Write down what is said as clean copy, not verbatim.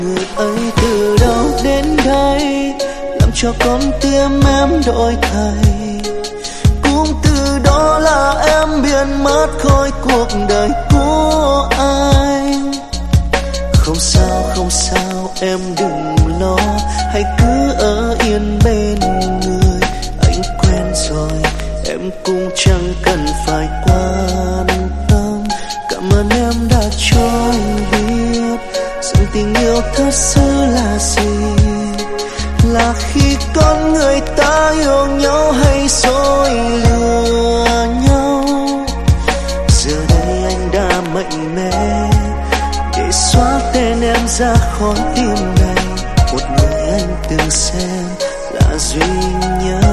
Người ấy từ đâu đến đây làm cho con tim em đổi thay, cũng từ đó là em biến mất khỏi cuộc đời của anh. Không sao không sao em đừng lo, hãy cứ ở yên bên người. Anh quen rồi em cũng chẳng cần phải quan tâm. Cảm ơn em đã cho anh biết rằng tình yêu thật sự là gì, là khi con người ta yêu nhau hay dối lừa nhau. Giờ đây anh đã mạnh mẽ để xóa tên em ra khỏi tim này. Một người anh từng xem là duy nhất.